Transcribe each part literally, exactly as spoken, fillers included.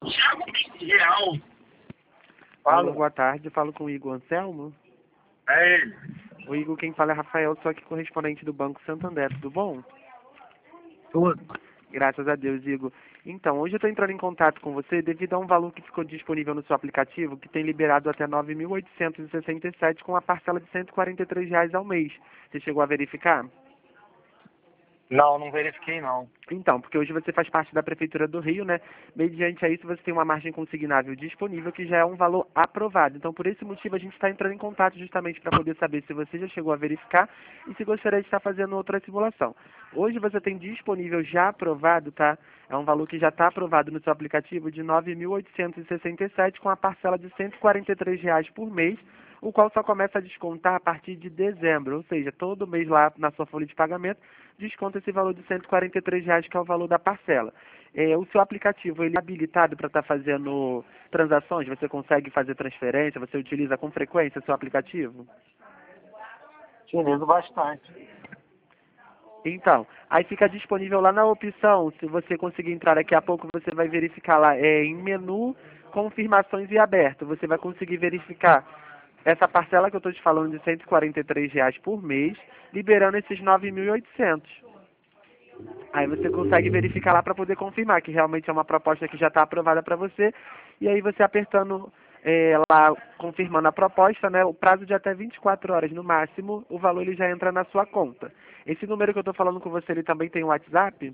Thiago Real. Alô, boa tarde. Falo com o Igor Anselmo. É ele. O Igor, quem fala é Rafael, sou aqui correspondente do Banco Santander. Tudo bom? Tudo. Graças a Deus, Igor. Então, hoje eu estou entrando em contato com você devido a um valor que ficou disponível no seu aplicativo, que tem liberado até nove mil oitocentos e sessenta e sete com a parcela de cento e quarenta e três reais ao mês. Você chegou a verificar? Não, não verifiquei não. Então, porque hoje você faz parte da Prefeitura do Rio, né? Mediante a isso, você tem uma margem consignável disponível que já é um valor aprovado. Então, por esse motivo, a gente está entrando em contato justamente para poder saber se você já chegou a verificar e se gostaria de estar fazendo outra simulação. Hoje você tem disponível já aprovado, tá? É um valor que já está aprovado no seu aplicativo de nove mil oitocentos e sessenta e sete com a parcela de cento e quarenta e três reais por mês, o qual só começa a descontar a partir de dezembro, ou seja, todo mês lá na sua folha de pagamento, desconta esse valor de cento e quarenta e três reais, que é o valor da parcela. É, o seu aplicativo, ele é habilitado para estar fazendo transações? Você consegue fazer transferência? Você utiliza com frequência o seu aplicativo? Utilizo bastante. Então, aí fica disponível lá na opção, se você conseguir entrar daqui a pouco, você vai verificar lá é, em menu, confirmações e aberto. Você vai conseguir verificar essa parcela que eu estou te falando de cento e quarenta e três reais por mês, liberando esses nove mil e oitocentos. Aí você consegue verificar lá para poder confirmar que realmente é uma proposta que já está aprovada para você. E aí você apertando é, lá, confirmando a proposta, né, o prazo de até vinte e quatro horas no máximo, o valor ele já entra na sua conta. Esse número que eu estou falando com você, ele também tem o WhatsApp?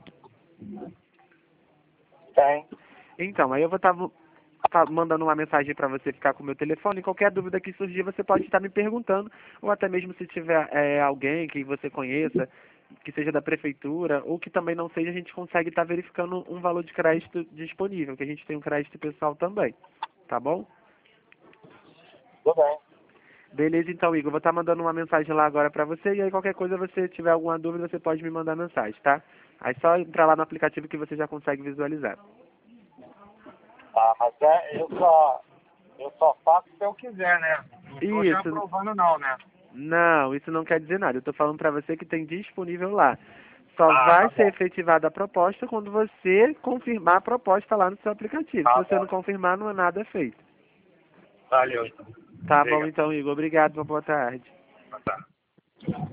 Tem. Então, aí eu vou estar mandando uma mensagem para você ficar com o meu telefone. Qualquer dúvida que surgir, você pode estar me perguntando, ou até mesmo se tiver é, alguém que você conheça, que seja da prefeitura, ou que também não seja, a gente consegue estar verificando um valor de crédito disponível, que a gente tem um crédito pessoal também. Tá bom? Tudo bem. Beleza, então, Igor. Vou estar mandando uma mensagem lá agora para você, e aí qualquer coisa, você tiver alguma dúvida, você pode me mandar mensagem, tá? Aí só entrar lá no aplicativo que você já consegue visualizar. Tá, mas é, eu só, eu só faço se eu quiser, né? Não tô já Isso. aprovando não, né? Não, isso não quer dizer nada. Eu estou falando para você que tem disponível lá. Só Ah, vai tá ser bom. efetivada a proposta quando você confirmar a proposta lá no seu aplicativo. Se Tá você bom. não confirmar, não é nada feito. Valeu, então. Tá bom Obrigado. então, Igor. Obrigado. Uma boa tarde. Tá.